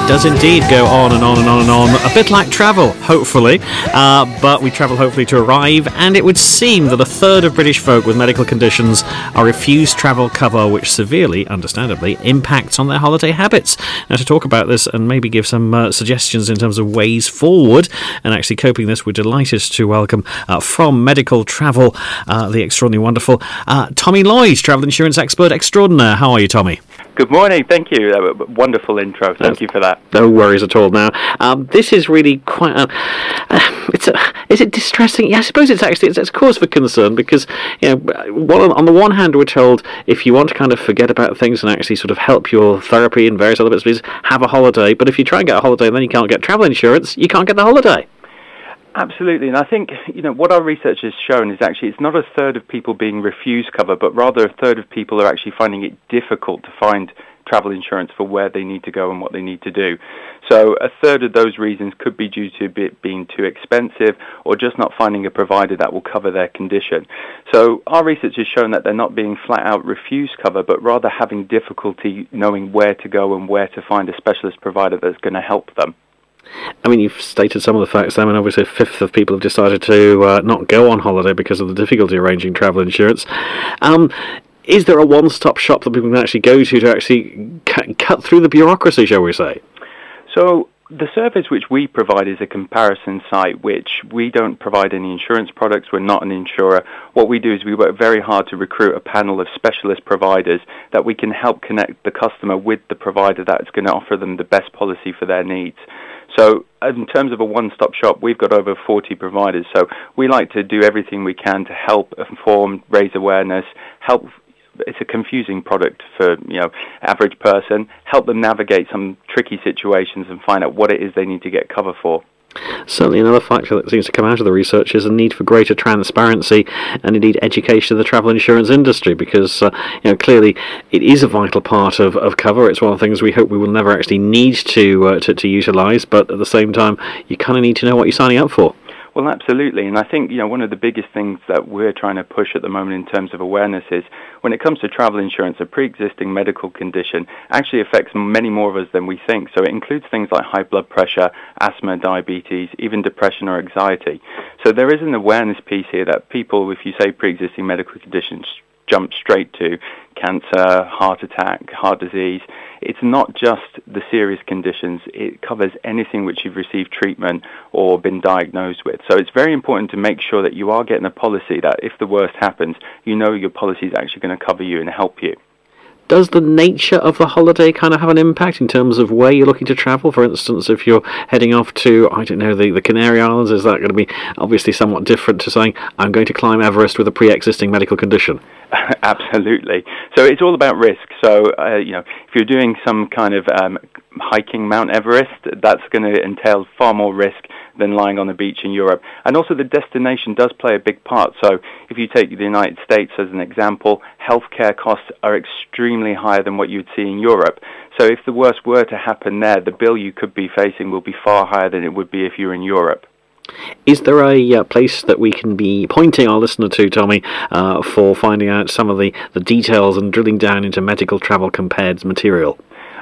Does indeed go on and on and on and on, a bit like travel, hopefully, but we travel hopefully to arrive, and it would seem that a third of British folk with medical conditions are refused travel cover, which severely, understandably, impacts on their holiday habits. Now, to talk about this and maybe give some suggestions in terms of ways forward and actually coping this, we're delighted to welcome from Medical Travel, the extraordinarily wonderful Tommy Lloyd, travel insurance expert extraordinaire. How are you, Tommy? Good morning, thank you. Wonderful intro, thank you for that. No worries at all. Now, this is really quite is it distressing? Yeah, I suppose it's a cause for concern because, on the one hand, we're told if you want to kind of forget about things and actually sort of help your therapy and various other bits, please have a holiday. But if you try and get a holiday and then you can't get travel insurance, you can't get the holiday. Absolutely, and I think what our research has shown is actually it's not a third of people being refused cover, but rather a third of people are actually finding it difficult to find travel insurance for where they need to go and what they need to do. So a third of those reasons could be due to it being too expensive or just not finding a provider that will cover their condition. So our research has shown that they're not being flat out refused cover, but rather having difficulty knowing where to go and where to find a specialist provider that's going to help them. I mean, you've stated some of the facts there, and obviously a fifth of people have decided to not go on holiday because of the difficulty arranging travel insurance. Is there a one-stop shop that people can actually go to actually cut through the bureaucracy, shall we say? So the service which we provide is a comparison site, which we don't provide any insurance products. We're not an insurer. What we do is we work very hard to recruit a panel of specialist providers that we can help connect the customer with the provider that's going to offer them the best policy for their needs. So in terms of a one-stop shop, we've got over 40 providers. So we like to do everything we can to help inform, raise awareness, help. It's a confusing product for average person. Help them navigate some tricky situations and find out what it is they need to get cover for. Certainly another factor that seems to come out of the research is a need for greater transparency and indeed education of the travel insurance industry, because clearly it is a vital part of cover. It's one of the things we hope we will never actually need to utilise, but at the same time you kind of need to know what you're signing up for. Well, absolutely, and I think one of the biggest things that we're trying to push at the moment in terms of awareness is when it comes to travel insurance, a pre-existing medical condition actually affects many more of us than we think. So it includes things like high blood pressure, asthma, diabetes, even depression or anxiety. So there is an awareness piece here that people, if you say pre-existing medical conditions, jump straight to cancer, heart attack, heart disease. It's not just the serious conditions. It covers anything which you've received treatment or been diagnosed with. So it's very important to make sure that you are getting a policy that if the worst happens, your policy is actually going to cover you and help you. Does the nature of the holiday kind of have an impact in terms of where you're looking to travel? For instance, if you're heading off to, the Canary Islands, is that going to be obviously somewhat different to saying, I'm going to climb Everest with a pre-existing medical condition? Absolutely. So it's all about risk. So, if you're doing some kind of hiking Mount Everest, that's going to entail far more risk than lying on a beach in Europe. And also the destination does play a big part. So if you take the United States as an example, healthcare costs are extremely higher than what you would see in Europe. So if the worst were to happen there, the bill you could be facing will be far higher than it would be if you're in Europe. Is there a place that we can be pointing our listener to, Tommy, for finding out some of the details and drilling down into medical travel compared material?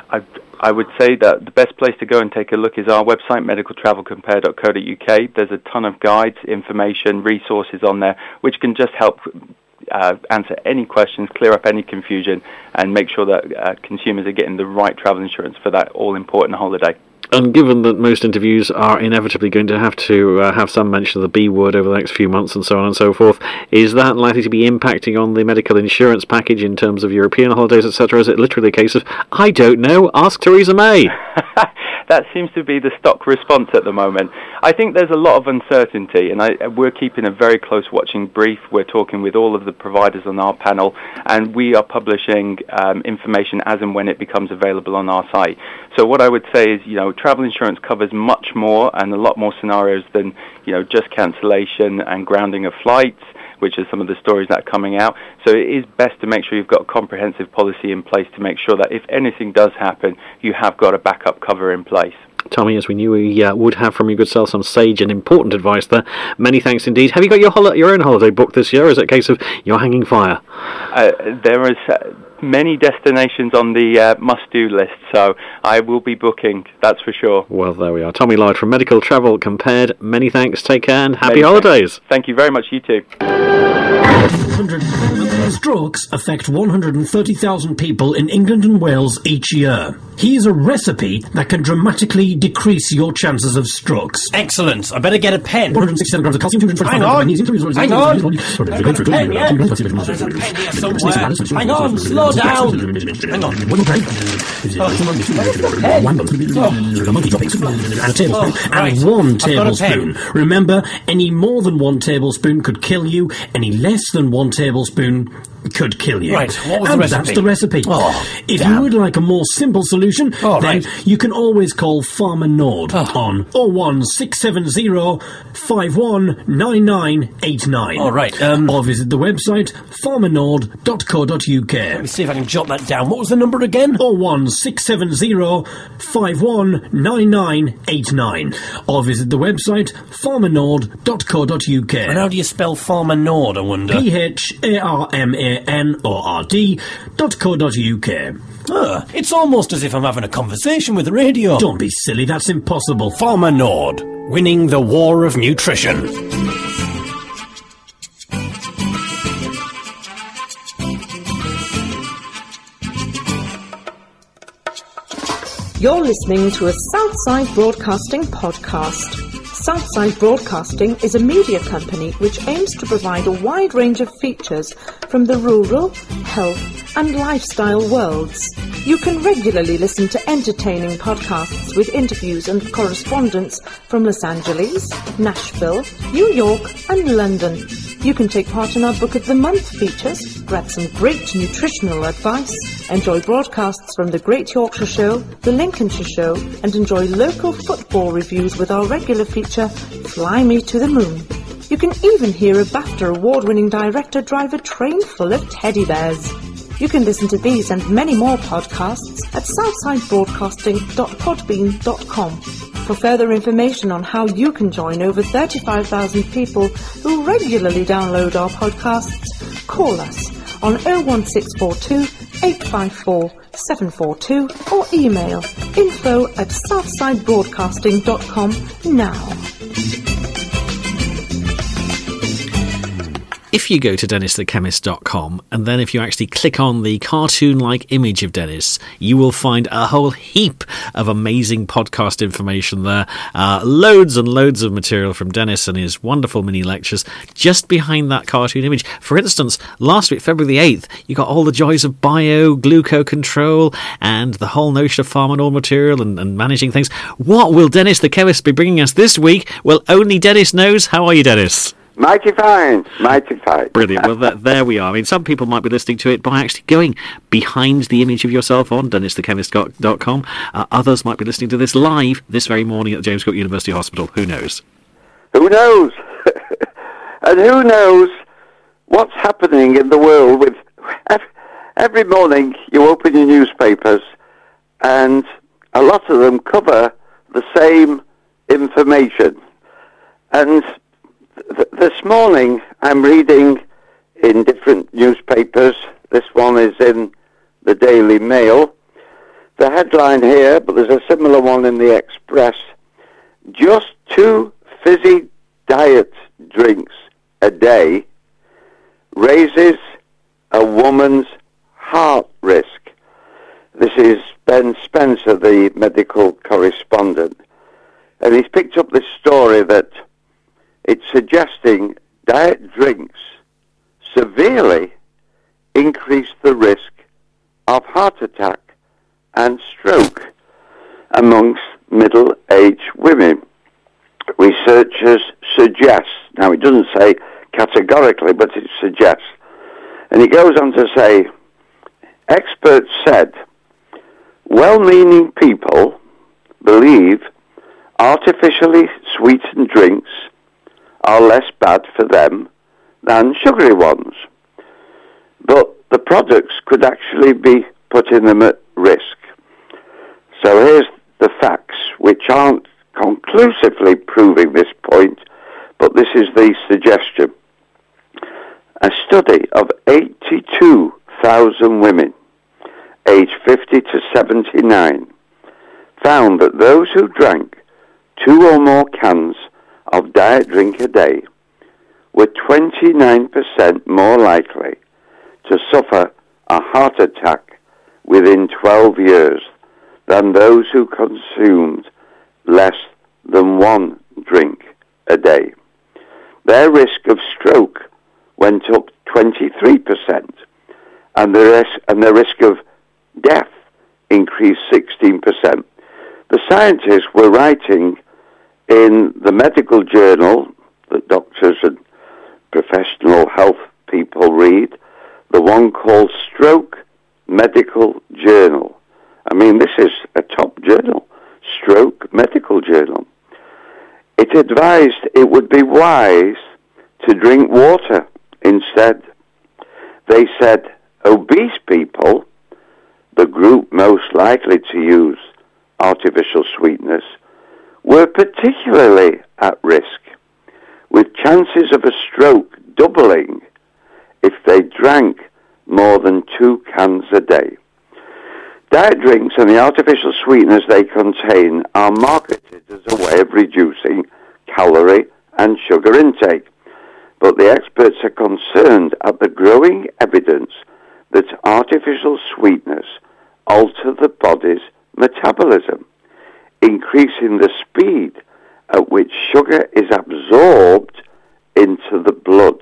I would say that the best place to go and take a look is our website, medicaltravelcompare.co.uk. There's a ton of guides, information, resources on there, which can just help answer any questions, clear up any confusion, and make sure that consumers are getting the right travel insurance for that all-important holiday. And given that most interviews are inevitably going to have some mention of the B word over the next few months and so on and so forth, is that likely to be impacting on the medical insurance package in terms of European holidays, etc.? Is it literally a case of, I don't know, ask Theresa May? That seems to be the stock response at the moment. I think there's a lot of uncertainty, and we're keeping a very close watching brief. We're talking with all of the providers on our panel, and we are publishing information as and when it becomes available on our site. So what I would say is, travel insurance covers much more and a lot more scenarios than, just cancellation and grounding of flights, which are some of the stories that are coming out. So it is best to make sure you've got a comprehensive policy in place to make sure that if anything does happen, you have got a backup cover in place. Tommy, as we knew we would have from your good self some sage and important advice there. Many thanks indeed. Have you got your own holiday booked this year, or is it a case of you're hanging fire? There is many destinations on the must-do list, so I will be booking, that's for sure. Well, there we are. Tommy Lloyd from Medical Travel Compared. Many thanks, take care, and happy holidays. Thank you very much, you too. Strokes affect 130,000 people in England and Wales each year. Here's a recipe that can dramatically decrease your chances of strokes. Excellent. I better get a pen. 167 grams of calcium, 225 Hang on. magnesium. Hang on. I've got a pen, yeah? There's a pen here somewhere. Hang on, slow down. Hang on. And a tablespoon. And 1 tablespoon. Remember, any more than 1 tablespoon could kill you. Any less than 1 tablespoon could kill you. Right, what was the and recipe? that's the recipe. Oh, if damn. you would like a more simple solution, then right. you can always call Farmer Nord on 01670 519989. All right. Or visit the website farmernord.co.uk. Let me see if I can jot that down. What was the number again? 01670 519989. Or visit the website farmernord.co.uk. And how do you spell Farmer Nord, I wonder? PHARMANORD.co.uk. It's almost as if I'm having a conversation with the radio. Don't be silly, that's impossible. Farmer Nord, winning the war of nutrition. You're listening to a Southside Broadcasting podcast. Southside Broadcasting is a media company which aims to provide a wide range of features from the rural, health and lifestyle worlds. You can regularly listen to entertaining podcasts with interviews and correspondence from Los Angeles, Nashville, New York and London. You can take part in our Book of the Month features, grab some great nutritional advice, enjoy broadcasts from the Great Yorkshire Show, the Lincolnshire Show, and enjoy local football reviews with our regular feature, Fly Me to the Moon. You can even hear a BAFTA award-winning director drive a train full of teddy bears. You can listen to these and many more podcasts at southsidebroadcasting.podbean.com. For further information on how you can join over 35,000 people who regularly download our podcasts, call us on 01642 854 742 or email info@southsidebroadcasting.com now. If you go to DennisTheChemist.com, and then if you actually click on the cartoon-like image of Dennis, you will find a whole heap of amazing podcast information there. Loads and loads of material from Dennis and his wonderful mini lectures just behind that cartoon image. For instance, last week, February the 8th, you got all the joys of bio-gluco control and the whole notion of Farmer Nord material and managing things. What will Dennis the Chemist be bringing us this week? Well, only Dennis knows. How are you, Dennis? Mighty fine, mighty fine. Brilliant. Well, there we are. I mean, some people might be listening to it by actually going behind the image of yourself on DennisTheChemist.com. Others might be listening to this live this very morning at James Cook University Hospital. Who knows? Who knows? And who knows what's happening in the world with... Every morning you open your newspapers and a lot of them cover the same information. And... This morning, I'm reading in different newspapers. This one is in the Daily Mail. The headline here, but there's a similar one in the Express. Just 2 fizzy diet drinks a day raises a woman's heart risk. This is Ben Spencer, the medical correspondent. And he's picked up this story that it's suggesting diet drinks severely increase the risk of heart attack and stroke amongst middle-aged women. Researchers suggest, now it doesn't say categorically, but it suggests, and he goes on to say, experts said, well-meaning people believe artificially sweetened drinks are less bad for them than sugary ones. But the products could actually be putting them at risk. So here's the facts, which aren't conclusively proving this point, but this is the suggestion. A study of 82,000 women aged 50 to 79, found that those who drank 2 or more cans of diet drink a day were 29% more likely to suffer a heart attack within 12 years than those who consumed less than 1 drink a day. Their risk of stroke went up 23%, and the risk of death increased 16%. The scientists were writing in the medical journal that doctors and professional health people read, the one called Stroke Medical Journal. I mean, this is a top journal, Stroke Medical Journal. It advised it would be wise to drink water instead. They said obese people, the group most likely to use artificial sweeteners, were particularly at risk, with chances of a stroke doubling if they drank more than 2 cans a day. Diet drinks and the artificial sweeteners they contain are marketed as a way of reducing calorie and sugar intake, but the experts are concerned at the growing evidence that artificial sweeteners alter the body's metabolism, increasing the speed at which sugar is absorbed into the blood.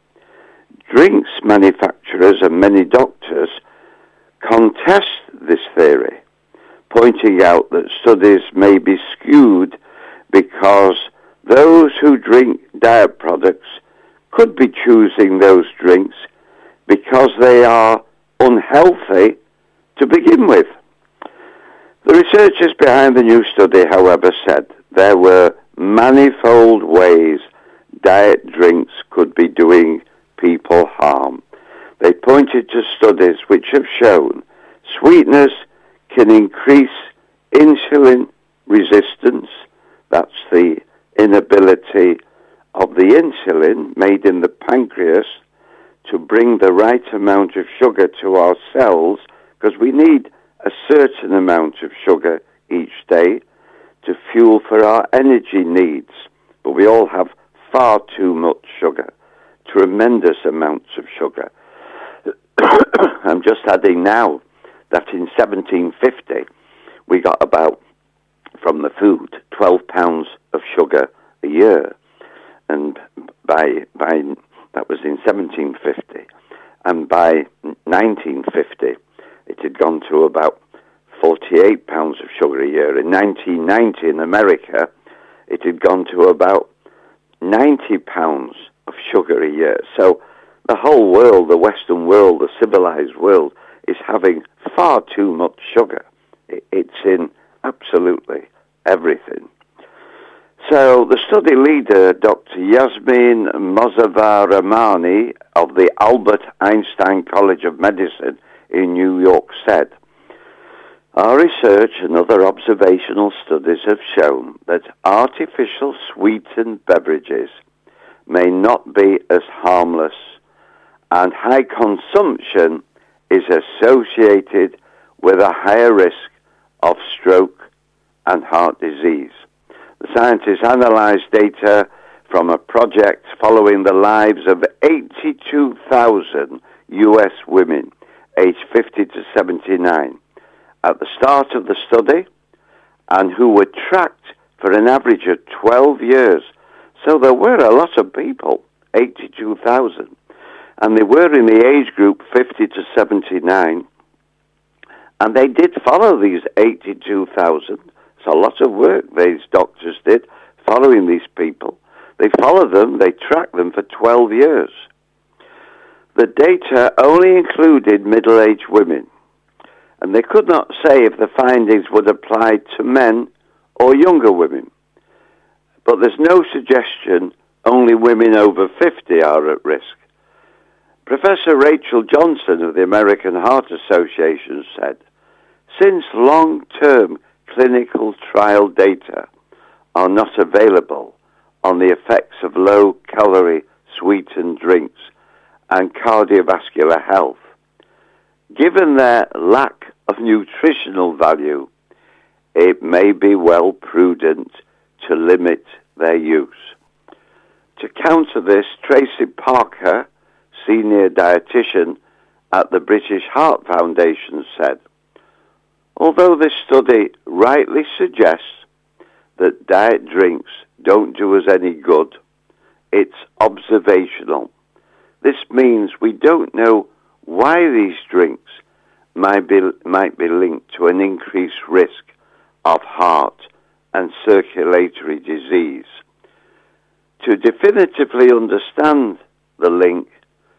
Drinks manufacturers and many doctors contest this theory, pointing out that studies may be skewed because those who drink diet products could be choosing those drinks because they are unhealthy to begin with. The researchers behind the new study, however, said there were manifold ways diet drinks could be doing people harm. They pointed to studies which have shown sweeteners can increase insulin resistance. That's the inability of the insulin made in the pancreas to bring the right amount of sugar to our cells, because we need a certain amount of sugar each day to fuel for our energy needs. But we all have far too much sugar, tremendous amounts of sugar. I'm just adding now that in 1750 we got about, from the food, 12 pounds of sugar a year, and by that was in 1750, and by 1950 it had gone to about 48 pounds of sugar a year. In 1990 in America it had gone to about 90 pounds of sugar a year. So the whole world, the Western world, the civilized world, is having far too much sugar. It's in absolutely everything. So the study leader, Dr. Yasmin Mozzavar-Rahmani of the Albert Einstein College of Medicine in New York said, "Our research and other observational studies have shown that artificial sweetened beverages may not be as harmless, and high consumption is associated with a higher risk of stroke and heart disease." The scientists analyzed data from a project following the lives of 82,000 U.S. women aged 50 to 79 at the start of the study, and who were tracked for an average of 12 years. So there were a lot of people, 82,000, and they were in the age group 50 to 79, and they did follow these 82,000. It's a lot of work these doctors did following these people. They followed them, they tracked them for 12 years. The data only included middle-aged women, and they could not say if the findings would apply to men or younger women. But there's no suggestion only women over 50 are at risk. Professor Rachel Johnson of the American Heart Association said, "Since long-term clinical trial data are not available on the effects of low-calorie sweetened drinks and cardiovascular health, given their lack of nutritional value, it may be well prudent to limit their use. To counter this, Tracy Parker, senior dietitian at the British Heart Foundation, said, although this study rightly suggests that diet drinks don't do us any good, it's observational. This means we don't know why these drinks might be linked to an increased risk of heart and circulatory disease. To definitively understand the link,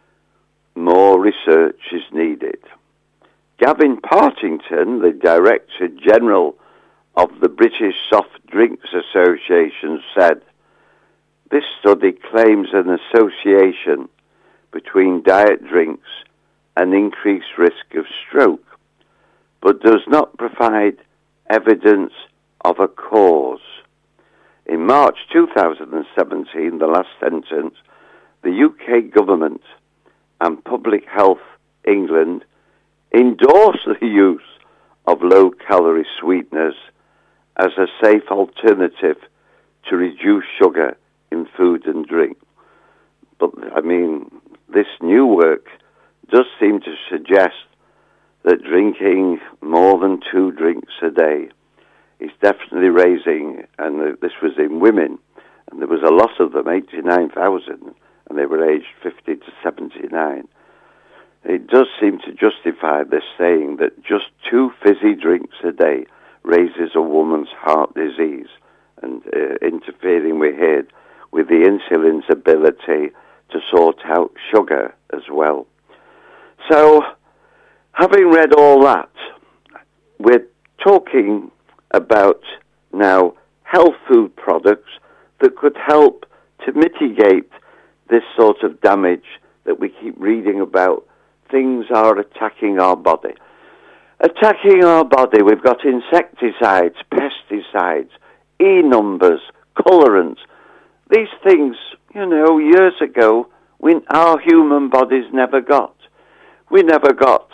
more research is needed. Gavin Partington, the Director General of the British Soft Drinks Association, said, this study claims an association between diet drinks and increased risk of stroke, but does not provide evidence of a cause. In March 2017, the last sentence, the UK government and Public Health England endorsed the use of low-calorie sweeteners as a safe alternative to reduce sugar in food and drink. But, this new work does seem to suggest that drinking more than 2 drinks a day is definitely raising, and this was in women, and there was a lot of them, 89,000, and they were aged 50 to 79. It does seem to justify this saying that just 2 fizzy drinks a day raises a woman's heart disease and interfering with the insulin's ability to sort out sugar as well. So, having read all that, we're talking about now health food products that could help to mitigate this sort of damage that we keep reading about. Things are attacking our body. Attacking our body, we've got insecticides, pesticides, E-numbers, colorants. These things, years ago, our human bodies never got. We never got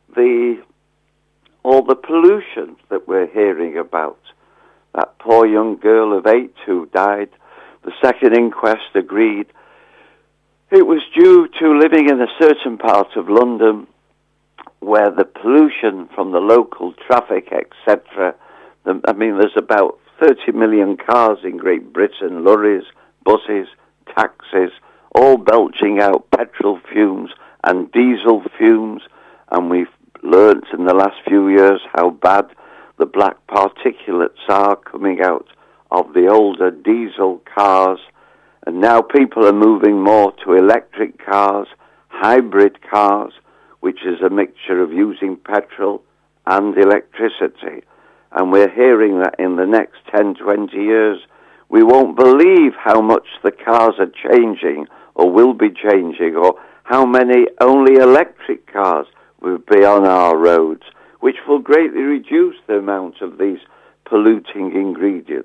all the pollution that we're hearing about. That poor young girl of 8 who died, the second inquest agreed it was due to living in a certain part of London where the pollution from the local traffic, etc. There's about 30 million cars in Great Britain, lorries, buses, taxis, all belching out petrol fumes and diesel fumes, and we've learnt in the last few years how bad the black particulates are coming out of the older diesel cars, and now people are moving more to electric cars, hybrid cars, which is a mixture of using petrol and electricity. And we're hearing that in the next 10, 20 years, we won't believe how much the cars are changing or will be changing, or how many only electric cars will be on our roads, which will greatly reduce the amount of these polluting ingredients.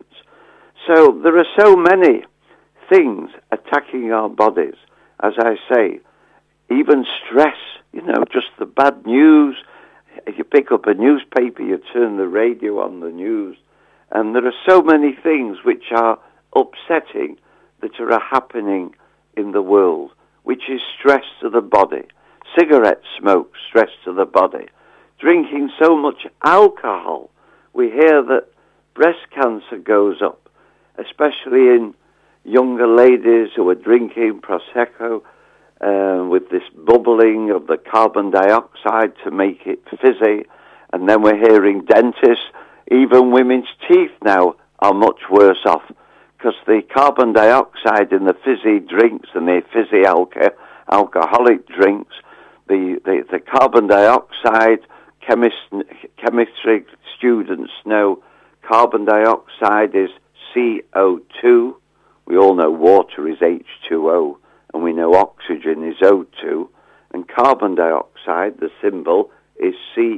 So there are so many things attacking our bodies. As I say, even stress, just the bad news. If you pick up a newspaper, you turn the radio on the news, and there are so many things which are upsetting that are happening in the world, which is stress to the body. Cigarette smoke, stress to the body. Drinking so much alcohol, we hear that breast cancer goes up, especially in younger ladies who are drinking Prosecco with this bubbling of the carbon dioxide to make it fizzy. And then we're hearing dentists, even women's teeth now are much worse off because the carbon dioxide in the fizzy drinks and the fizzy alcoholic drinks, the carbon dioxide, chemistry students know carbon dioxide is CO2. We all know water is H2O, and we know oxygen is O2. And carbon dioxide, the symbol, is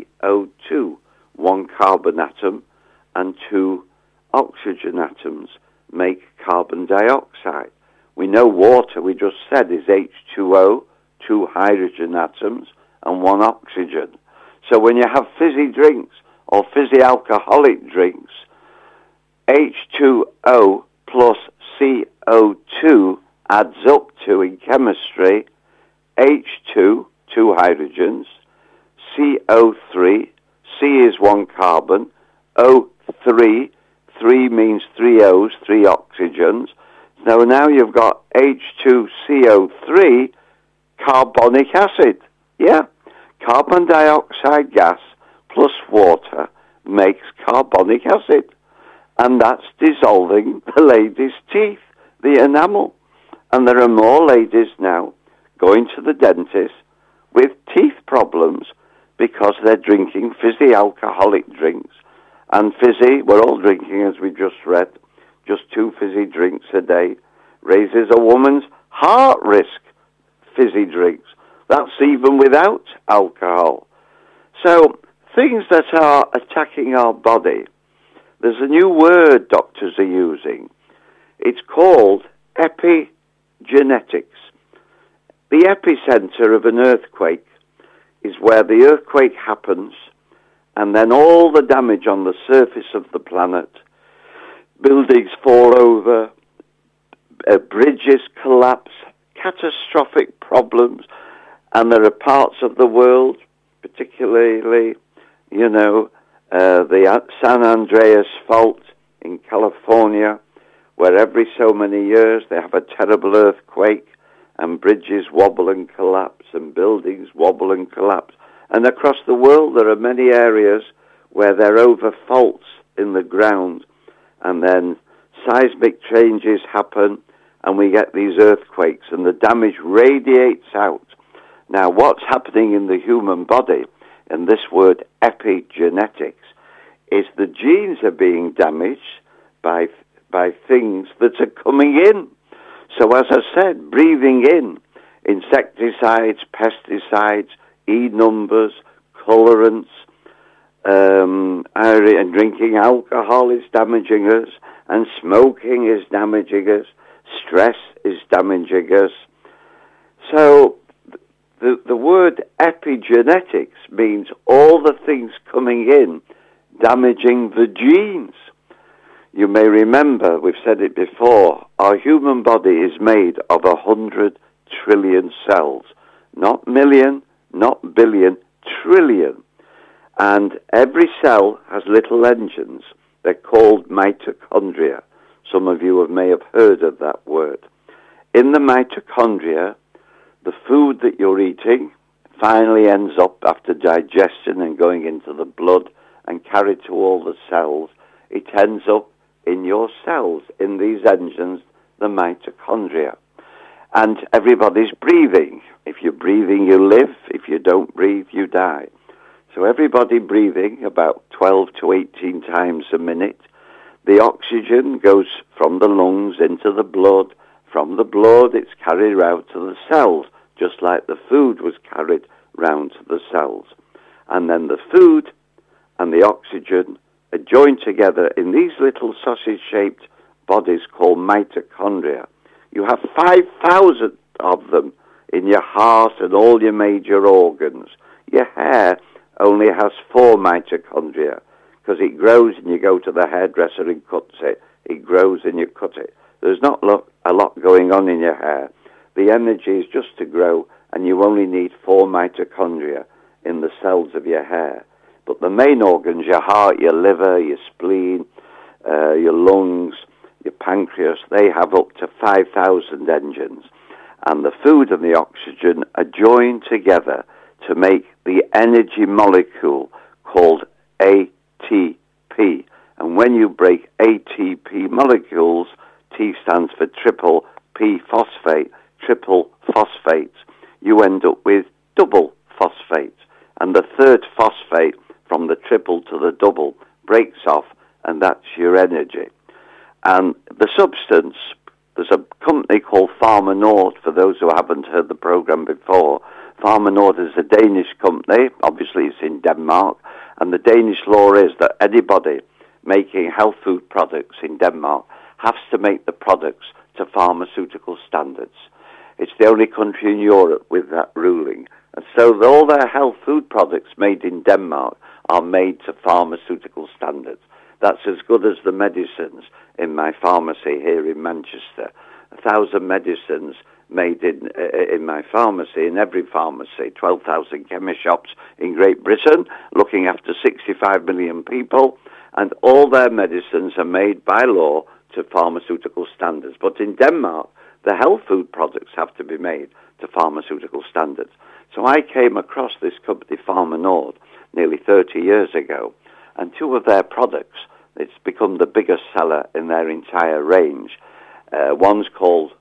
CO2. 1 carbon atom and 2 oxygen atoms make carbon dioxide. We know water, we just said, is H2O, 2 hydrogen atoms, and 1 oxygen. So when you have fizzy drinks or fizzy alcoholic drinks, H2O plus CO2 adds up to, in chemistry, H2, 2 hydrogens, CO3, C is 1 carbon, O3, 3 means 3 O's, 3 oxygens. Now you've got H2CO3, carbonic acid. Yeah, carbon dioxide gas plus water makes carbonic acid. And that's dissolving the lady's teeth, the enamel. And there are more ladies now going to the dentist with teeth problems because they're drinking fizzy alcoholic drinks. And fizzy, we're all drinking, as we just read, just 2 fizzy drinks a day raises a woman's heart risk, fizzy drinks. That's even without alcohol. So things that are attacking our body, there's a new word doctors are using. It's called epigenetics. The epicenter of an earthquake is where the earthquake happens, and then all the damage on the surface of the planet, buildings fall over, bridges collapse, catastrophic problems, and there are parts of the world, particularly, the San Andreas Fault in California, where every so many years they have a terrible earthquake and bridges wobble and collapse and buildings wobble and collapse. And across the world there are many areas where there are over faults in the ground, and then seismic changes happen and we get these earthquakes and the damage radiates out. Now what's happening in the human body, and this word epigenetics, is the genes are being damaged by things that are coming in. So as I said, breathing in insecticides, pesticides, E-numbers, colorants, and drinking alcohol is damaging us, and smoking is damaging us, stress is damaging us. So the word epigenetics means all the things coming in damaging the genes. You may remember, we've said it before, our human body is made of 100 trillion cells. Not million, not billion, trillion. And every cell has little engines. They're called mitochondria. Some of you may have heard of that word. In the mitochondria, the food that you're eating finally ends up, after digestion and going into the blood and carried to all the cells, it ends up in your cells, in these engines, the mitochondria. And everybody's breathing. If you're breathing, you live. If you don't breathe, you die. So everybody breathing about 12 to 18 times a minute. The oxygen goes from the lungs into the blood. From the blood, it's carried round to the cells, just like the food was carried round to the cells. And then the food and the oxygen are joined together in these little sausage-shaped bodies called mitochondria. You have 5,000 of them in your heart and all your major organs. Your hair only has 4 mitochondria because it grows and you go to the hairdresser and cuts it. It grows and you cut it. There's not a lot going on in your hair. The energy is just to grow, and you only need 4 mitochondria in the cells of your hair. But the main organs, your heart, your liver, your spleen, your lungs, your pancreas, they have up to 5,000 engines. And the food and the oxygen are joined together to make the energy molecule called ATP. And when you break ATP molecules, T stands for triple P phosphate, triple phosphates, you end up with double phosphates. And the third phosphate from the triple to the double breaks off, and that's your energy. And the substance, there's a company called Pharma Nord, for those who haven't heard the program before. Pharma Nord is a Danish company, obviously it's in Denmark, and the Danish law is that anybody making health food products in Denmark has to make the products to pharmaceutical standards. It's the only country in Europe with that ruling. And so all their health food products made in Denmark are made to pharmaceutical standards. That's as good as the medicines in my pharmacy here in Manchester. 1,000 medicines made in my pharmacy, in every pharmacy, 12,000 chemist shops in Great Britain, looking after 65 million people, and all their medicines are made by law to pharmaceutical standards. But in Denmark, the health food products have to be made to pharmaceutical standards. So I came across this company, Pharma Nord, nearly 30 years ago, and two of their products, it's become the biggest seller in their entire range. One's called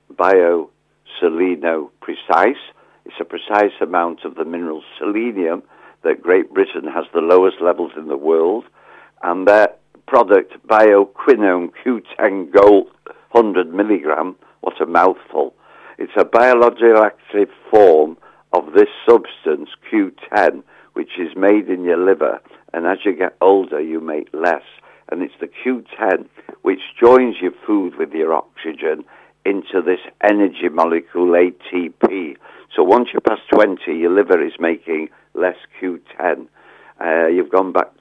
BioSeleno Precise. It's a precise amount of the mineral selenium that Great Britain has the lowest levels in the world. And their product, BioQuinone Q10 Gold 100 milligram, what a mouthful. It's a biological active form of this substance, Q10, which is made in your liver. And as you get older, you make less. And it's the Q10 which joins your food with your oxygen into this energy molecule ATP. So once you pass 20, your liver is making less Q10. You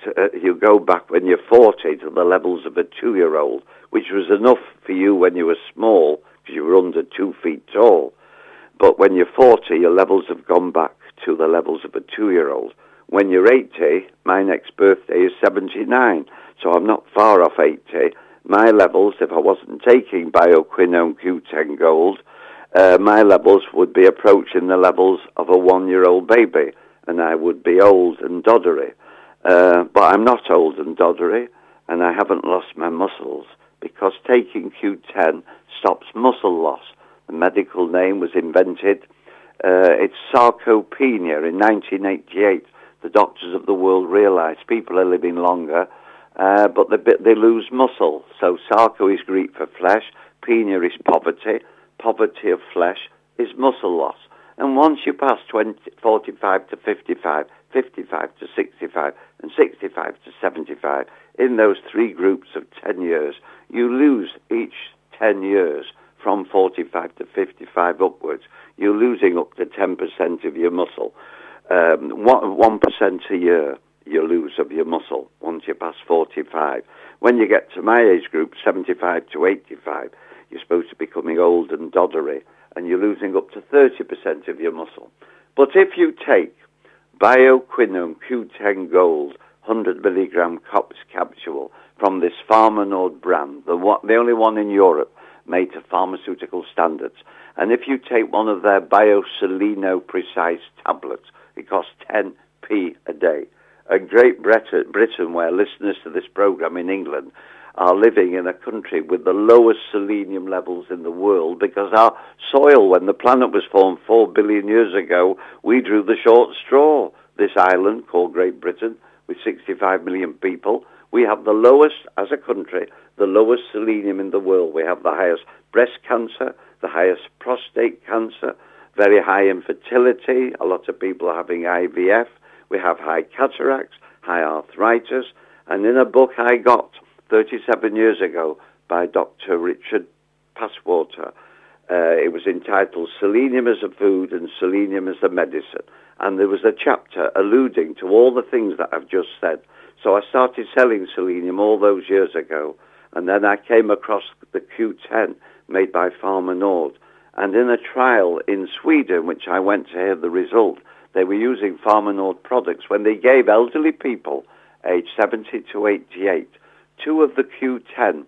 go back when you're 40 to the levels of a 2-year-old, which was enough for you when you were small, because you were under 2 feet tall. But when you're 40, your levels have gone back to the levels of a 2-year-old. When you're 80, my next birthday is 79, so I'm not far off 80. My levels, if I wasn't taking BioQuinone Q10 Gold, my levels would be approaching the levels of a 1-year-old baby, and I would be old and doddery. But I'm not old and doddery, and I haven't lost my muscles, because taking Q10 stops muscle loss. The medical name was invented. It's sarcopenia in 1988. The doctors of the world realized people are living longer, but they lose muscle. So sarco is Greek for flesh, penia is poverty, poverty of flesh is muscle loss. And once you pass 45 to 55, 55 to 65, and 65 to 75, in those 3 groups of 10 years, you lose each 10 years from 45 to 55 upwards. You're losing up to 10% of your muscle. 1% a year you lose of your muscle once you pass 45. When you get to my age group, 75 to 85, you're supposed to be becoming old and doddery, and you're losing up to 30% of your muscle. But if you take BioQuinone Q10 Gold 100 milligram capsule from this Pharma Nord brand, the only one in Europe made to pharmaceutical standards, and if you take one of their BioSeleno Precise tablets, it costs 10p a day. And Great Britain, where listeners to this program in England are living in a country with the lowest selenium levels in the world, because our soil, when the planet was formed 4 billion years ago, we drew the short straw. This island called Great Britain, with 65 million people, we have the lowest, as a country, the lowest selenium in the world. We have the highest breast cancer, the highest prostate cancer, very high infertility. A lot of people are having IVF. We have high cataracts, high arthritis. And in a book I got 37 years ago by Dr. Richard Passwater, it was entitled Selenium as a Food and Selenium as a Medicine. And there was a chapter alluding to all the things that I've just said. So I started selling selenium all those years ago. And then I came across the Q10 made by Pharma Nord. And in a trial in Sweden, which I went to hear the result, they were using Pharma Nord products when they gave elderly people aged 70 to 88 2 of the Q10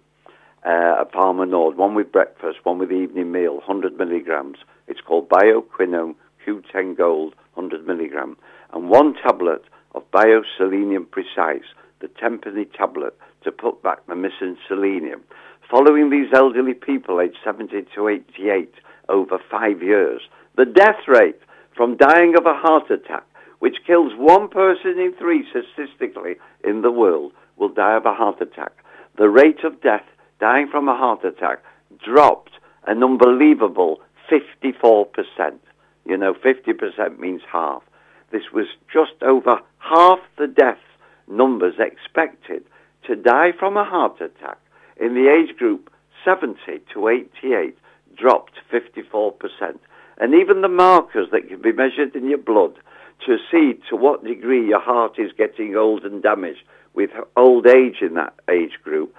at Pharma Nord, one with breakfast, one with evening meal, 100 milligrams. It's called BioQuinone Q10 Gold, 100 milligram. And 1 tablet of BioSelenium Precise, the 10-penny tablet, to put back the missing selenium. Following these elderly people aged 70 to 88 over 5 years, the death rate from dying of a heart attack, which kills 1 person in 3 statistically in the world, will die of a heart attack. The rate of death dying from a heart attack dropped an unbelievable 54%. You know, 50% means half. This was just over half the death numbers expected to die from a heart attack in the age group 70 to 88 dropped 54%. And even the markers that can be measured in your blood, to see to what degree your heart is getting old and damaged with old age in that age group.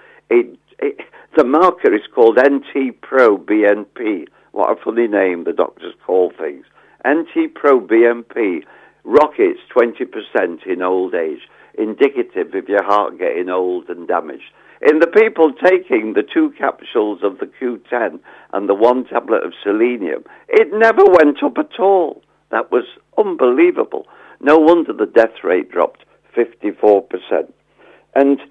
The marker is called NT-proBNP. What a funny name the doctors call things. NT-proBNP rockets 20% in old age, indicative of your heart getting old and damaged. In the people taking the 2 capsules of the Q10 and the 1 tablet of selenium, it never went up at all. That was unbelievable. No wonder the death rate dropped 54%. And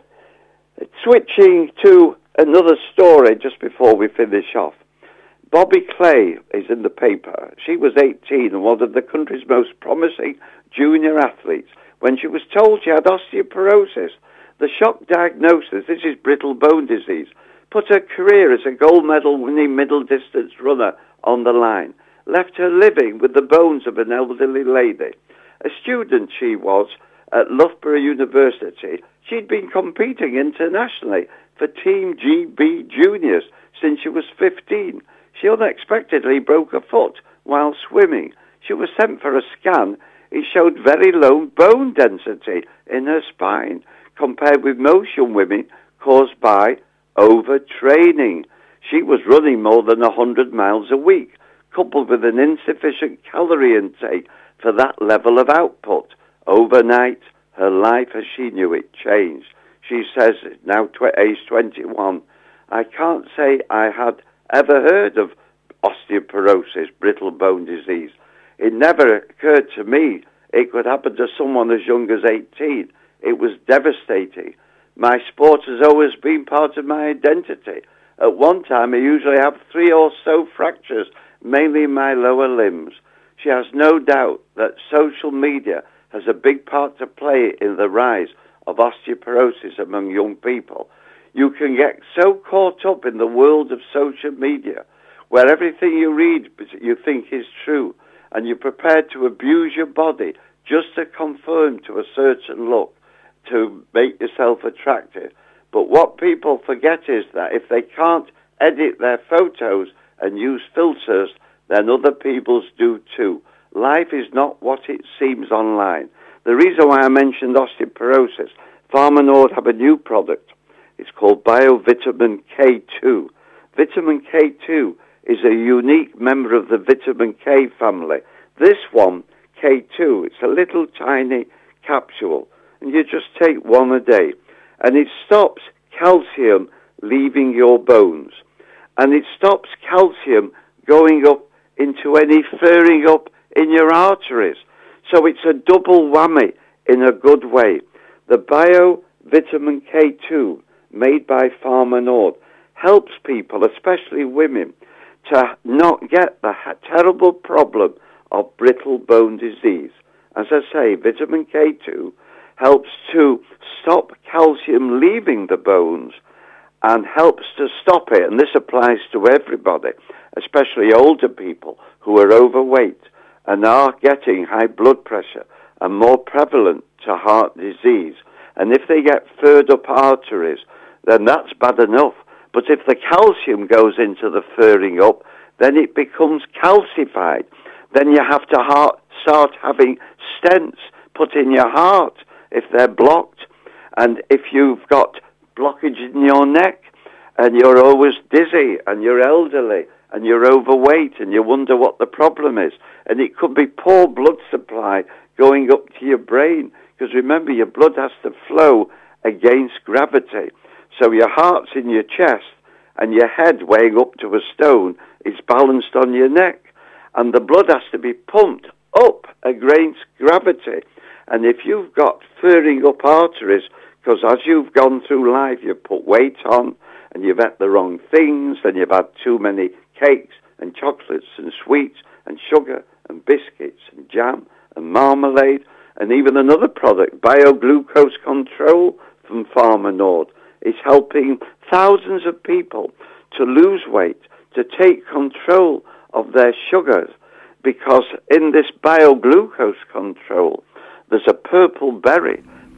switching to another story just before we finish off. Bobby Clay is in the paper. She was 18 and one of the country's most promising junior athletes when she was told she had osteoporosis. The shock diagnosis, this is brittle bone disease, put her career as a gold medal winning middle distance runner on the line, left her living with the bones of an elderly lady. A student she was at Loughborough University. She'd been competing internationally for Team GB Juniors since she was 15. She unexpectedly broke a foot while swimming. She was sent for a scan. It showed very low bone density in her spine compared with most young women caused by overtraining. She was running more than 100 miles a week, coupled with an insufficient calorie intake for that level of output. Overnight, her life as she knew it changed. She says, now age 21, I can't say I had ever heard of osteoporosis, brittle bone disease. It never occurred to me it could happen to someone as young as 18. It was devastating. My sport has always been part of my identity. At one time, I usually have 3 or so fractures, mainly in my lower limbs. She has no doubt that social media has a big part to play in the rise of osteoporosis among young people. You can get so caught up in the world of social media, where everything you read you think is true, and you're prepared to abuse your body just to conform to a certain look, to make yourself attractive. But what people forget is that if they can't edit their photos and use filters, then other people's do too. Life is not what it seems online. The reason why I mentioned osteoporosis, Pharma Nord have a new product. It's called BioVitamin K2. Vitamin K2 is a unique member of the vitamin K family. This one, K2, it's a little tiny capsule, and you just take 1 a day, and it stops calcium leaving your bones, and it stops calcium going up into any furring up in your arteries. So it's a double whammy in a good way. The BioVitamin K2, made by Pharma Nord, helps people, especially women, to not get the terrible problem of brittle bone disease. As I say, vitamin K2 helps to stop calcium leaving the bones and helps to stop it. And this applies to everybody, especially older people who are overweight and are getting high blood pressure and more prevalent to heart disease. And if they get furred up arteries, then that's bad enough. But if the calcium goes into the furring up, then it becomes calcified. Then you have to start having stents put in your heart if they're blocked. And if you've got blockage in your neck and you're always dizzy and you're elderly and you're overweight and you wonder what the problem is, and it could be poor blood supply going up to your brain, because remember, your blood has to flow against gravity. So your heart's in your chest and your head weighing up to a stone is balanced on your neck, and the blood has to be pumped up against gravity. And if you've got furring up arteries, because as you've gone through life, you've put weight on and you've had the wrong things and you've had too many cakes and chocolates and sweets and sugar and biscuits and jam and marmalade, and even another product, BioGlucose Control from Pharma Nord, is helping thousands of people to lose weight, to take control of their sugars, because in this BioGlucose Control, there's a purple berry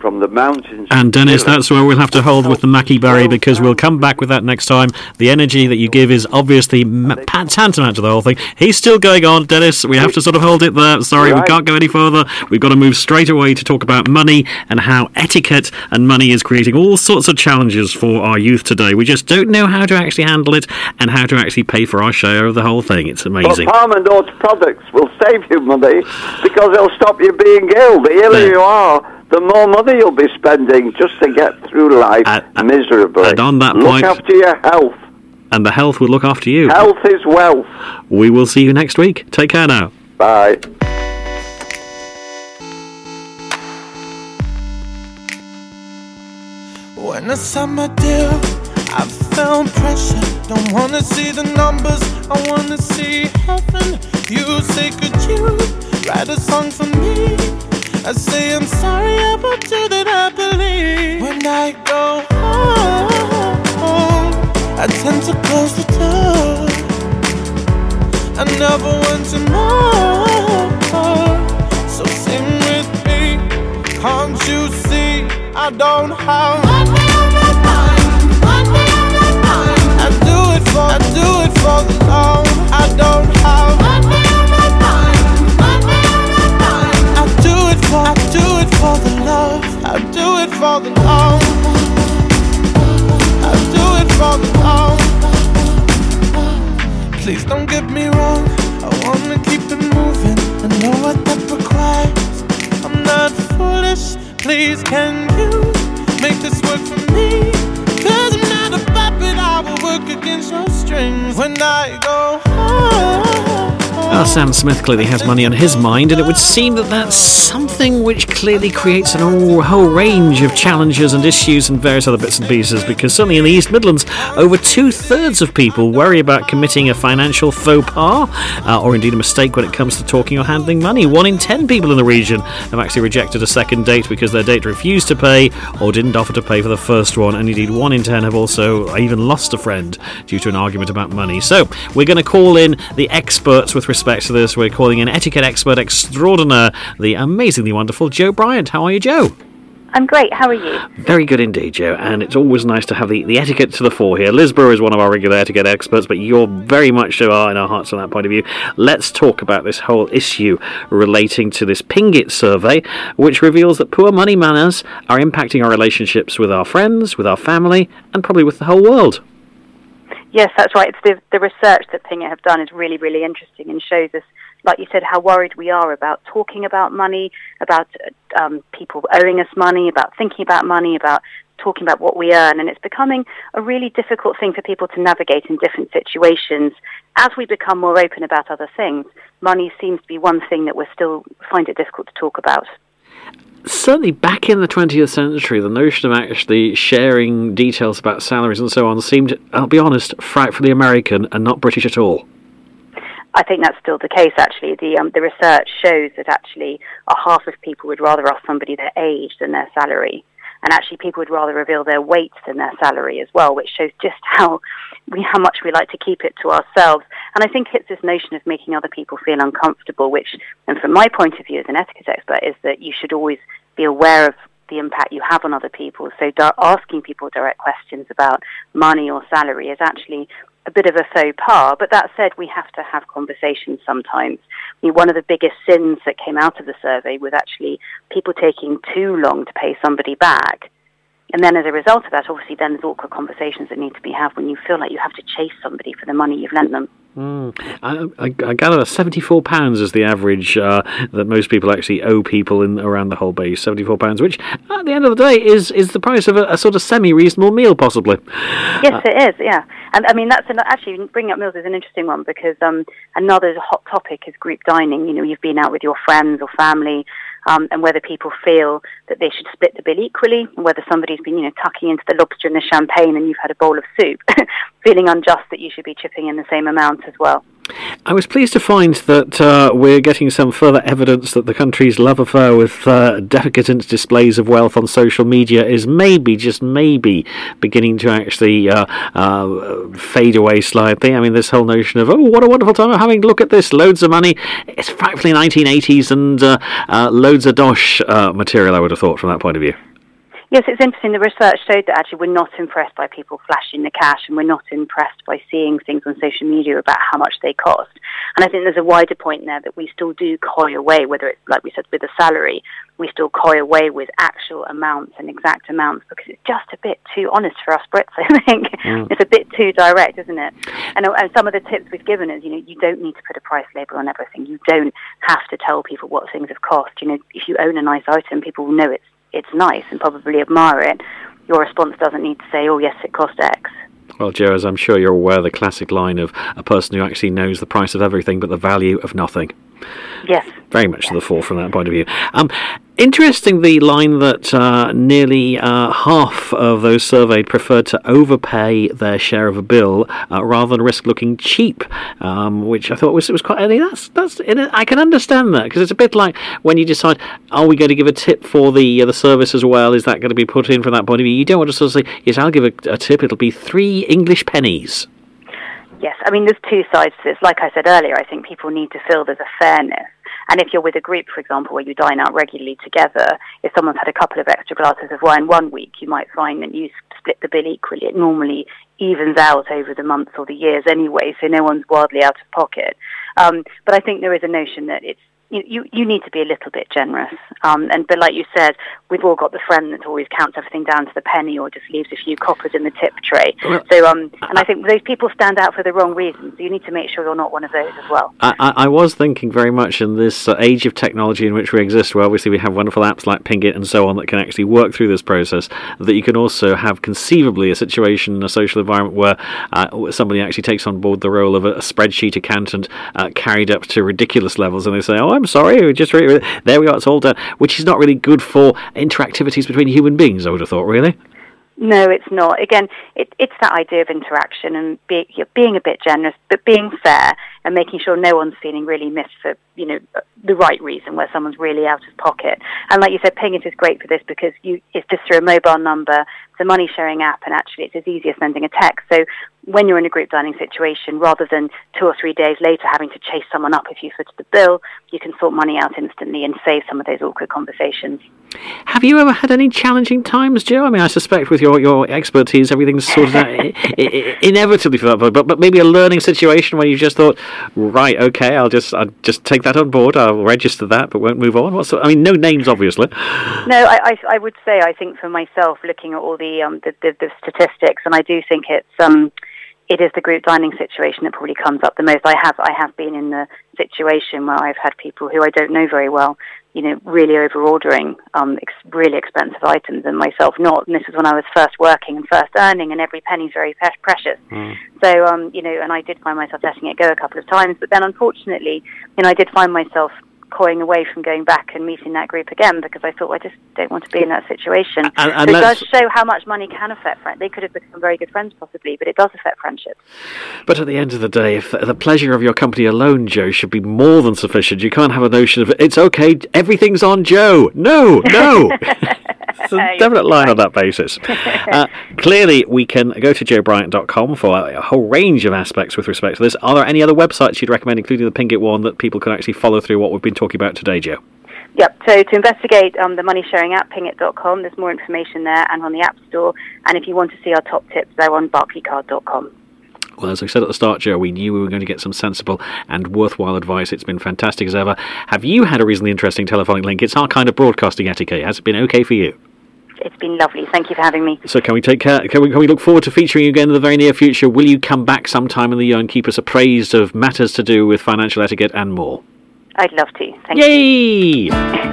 from the mountains. And Dennis, that's where we'll have to hold with the Mackie Berry, because we'll come back with that next time. The energy that you give is obviously tantamount to the whole thing. He's still going on, Dennis. We have to sort of hold it there. Sorry, we can't go any further. We've got to move straight away to talk about money and how etiquette and money is creating all sorts of challenges for our youth today. We just don't know how to actually handle it and how to actually pay for our share of the whole thing. It's amazing. Well, Palm and Oates products will save you money because they'll stop you being ill. The iller you are, the more money you'll be spending just to get through life miserably. And on that point, look after your health. And the health will look after you. Health is wealth. We will see you next week. Take care now. Bye. When I signed my deal, I felt pressure. Don't wanna see the numbers, I wanna see heaven. You say, could you write a song for me? I say, I'm sorry about you that I believe. When I go home, I tend to close the door. I never want to know. So sing with me, can't you see I don't have money on my mind, money on my mind. I do it for the love. I don't have money on my mind, money on my mind. I do it for the love. I do it for the love. I do it for the love. Please don't get me wrong, I wanna keep it moving. I know what that requires. I'm not foolish. Please can you make this work for me? 'Cause I'm not a puppet, I will work against your strings when I go home. Sam Smith clearly has money on his mind, and it would seem that that's something which clearly creates a whole range of challenges and issues and various other bits and pieces, because certainly in the East Midlands, over 2/3 of people worry about committing a financial faux pas, or indeed a mistake when it comes to talking or handling money. 1 in 10 people in the region have actually rejected a second date because their date refused to pay or didn't offer to pay for the first one, and indeed 1 in 10 have also even lost a friend due to an argument about money. So we're going to call in the experts with respect to this. We're calling in etiquette expert extraordinaire, the amazingly wonderful Joe Bryant. How are you, Joe? I'm great. How are you? Very good indeed, Joe. And it's always nice to have the etiquette to the fore here. Liz Brewer is one of our regular etiquette experts, but you're very much so in our hearts from that point of view. Let's talk about this whole issue relating to this Pingit survey, which reveals that poor money manners are impacting our relationships with our friends, with our family, and probably with the whole world. Yes, that's right. It's the research that Pingit have done is really, really interesting and shows us, like you said, how worried we are about talking about money, about people owing us money, about thinking about money, about talking about what we earn. And it's becoming a really difficult thing for people to navigate in different situations. As we become more open about other things, money seems to be one thing that we still find it difficult to talk about. Certainly back in the 20th century, the notion of actually sharing details about salaries and so on seemed, I'll be honest, frightfully American and not British at all. I think that's still the case, actually. The research shows that actually a half of people would rather ask somebody their age than their salary. And actually people would rather reveal their weight than their salary as well, which shows just how much we like to keep it to ourselves. And I think it's this notion of making other people feel uncomfortable, which, and from my point of view as an etiquette expert, is that you should always be aware of the impact you have on other people. So asking people direct questions about money or salary is actually a bit of a faux pas. But that said, we have to have conversations sometimes. I mean, one of the biggest sins that came out of the survey was actually people taking too long to pay somebody back. And then as a result of that, obviously then there's awkward conversations that need to be had when you feel like you have to chase somebody for the money you've lent them. I gather £74 is the average that most people actually owe people in around the whole base. £74, which at the end of the day is the price of a sort of semi-reasonable meal, possibly. Yes, it is. Yeah, and I mean actually bringing up meals is an interesting one because another hot topic is group dining. You know, you've been out with your friends or family. And whether people feel that they should split the bill equally, and whether somebody's been, tucking into the lobster and the champagne and you've had a bowl of soup, feeling unjust that you should be chipping in the same amount as well. I was pleased to find that we're getting some further evidence that the country's love affair with decadent displays of wealth on social media is maybe, just maybe, beginning to actually fade away slightly. I mean, this whole notion of, oh, what a wonderful time I'm having, look at this, loads of money. It's frightfully 1980s and loads of dosh material, I would have thought, from that point of view. Yes, it's interesting. The research showed that actually we're not impressed by people flashing the cash, and we're not impressed by seeing things on social media about how much they cost. And I think there's a wider point there that we still do coy away, whether it's, like we said, with a salary, we still coy away with actual amounts and exact amounts because it's just a bit too honest for us Brits, I think. It's a bit too direct, isn't it? And some of the tips we've given is, you don't need to put a price label on everything. You don't have to tell people what things have cost. If you own a nice item, people will know it's nice and probably admire it. Your response doesn't need to say, oh, yes, it cost X. Well, Joe, as I'm sure you're aware, the classic line of a person who actually knows the price of everything but the value of nothing. Yes. Very much to the fore from that point of view. Interesting, the line that nearly half of those surveyed preferred to overpay their share of a bill rather than risk looking cheap, which I thought was quite. I mean, I can understand that, because it's a bit like when you decide, are we going to give a tip for the service as well? Is that going to be put in from that point of view? You don't want to sort of say, yes, I'll give a tip. It'll be 3 English pennies. Yes, I mean, there's two sides to this. Like I said earlier, I think people need to feel there's a fairness. And if you're with a group, for example, where you dine out regularly together, if someone's had a couple of extra glasses of wine one week, you might find that you split the bill equally. It normally evens out over the months or the years anyway, so no one's wildly out of pocket. But I think there is a notion that it's you need to be a little bit generous. But like you said, we've all got the friend that always counts everything down to the penny or just leaves a few coppers in the tip tray. So, and I think those people stand out for the wrong reasons. So you need to make sure you're not one of those as well. I was thinking very much in this age of technology in which we exist, where obviously we have wonderful apps like Pingit and so on that can actually work through this process, that you can also have conceivably a situation in a social environment where somebody actually takes on board the role of a spreadsheet accountant carried up to ridiculous levels, and they say, oh, I'm sorry, there we are, it's all done, which is not really good for interactivities between human beings, I would have thought, really. No, it's not. Again, it's that idea of interaction and being a bit generous, but being fair and making sure no one's feeling really missed for, the right reason where someone's really out of pocket. And like you said, Pingit is great for this because it's just through a mobile number, it's a money sharing app, and actually it's as easy as sending a text. So when you're in a group dining situation, rather than 2 or 3 days later having to chase someone up if you footed the bill, you can sort money out instantly and save some of those awkward conversations. Have you ever had any challenging times, Joe? I mean, I suspect with your expertise, everything's sorted out inevitably for that point, but maybe a learning situation where you just thought, right, okay, I'll just take that on board, I'll register that, but won't move on. No names, obviously. No, I would say, I think for myself, looking at all the statistics, and I do think it is the group dining situation that probably comes up the most. I have been in the situation where I've had people who I don't know very well, really over-ordering really expensive items, and myself not. And this is when I was first working and first earning, and every penny's very precious. So, and I did find myself letting it go a couple of times. But then, unfortunately, I did find myself coying away from going back and meeting that group again because I thought, I just don't want to be in that situation. And it does show how much money can affect friends. They could have become very good friends possibly, but it does affect friendships. But at the end of the day, if the pleasure of your company alone, Joe, should be more than sufficient, you can't have a notion of, it's okay, everything's on Joe. No. It's a definite line on that basis. Clearly, we can go to joebryant.com for a whole range of aspects with respect to this. Are there any other websites you'd recommend, including the Pingit one, that people can actually follow through what we've been talking about today, Joe? Yep, so to investigate the money sharing app, pingit.com, there's more information there and on the App Store. And if you want to see our top tips, they're on barclaycard.com. Well, as I said at the start, Joe, we knew we were going to get some sensible and worthwhile advice. It's been fantastic as ever. Have you had a reasonably interesting telephonic link? It's our kind of broadcasting etiquette. Has it been okay for you? It's been lovely. Thank you for having me. So can we take care? Can we look forward to featuring you again in the very near future? Will you come back sometime in the year and keep us appraised of matters to do with financial etiquette and more? I'd love to. Thank you. Yay!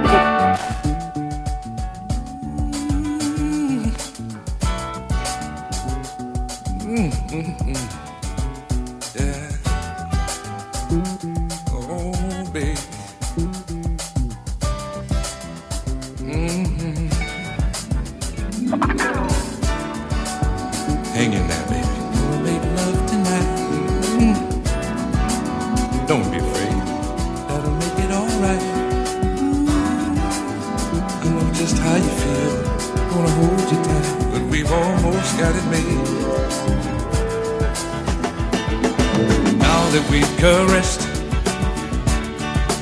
Hang in there, baby. We'll make love tonight. Don't be afraid. That'll make it alright. I know just how you feel. Gonna hold you tight, but we've almost got it made. Now that we've caressed,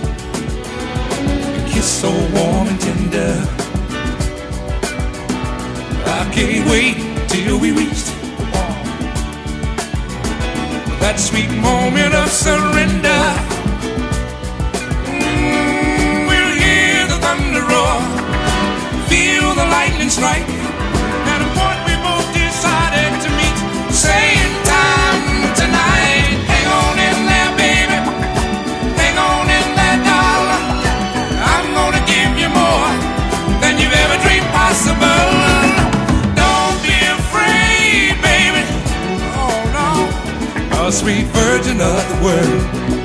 a kiss so warm and tender, I can't wait till we reach that sweet moment of surrender. We'll hear the thunder roar, feel the lightning strike, at a point we both decided to meet. Same time tonight. Hang on in there, baby. Hang on in there, darling. I'm gonna give you more than you've ever dreamed possible. Don't be afraid, baby. Oh no, a sweet virgin of the world.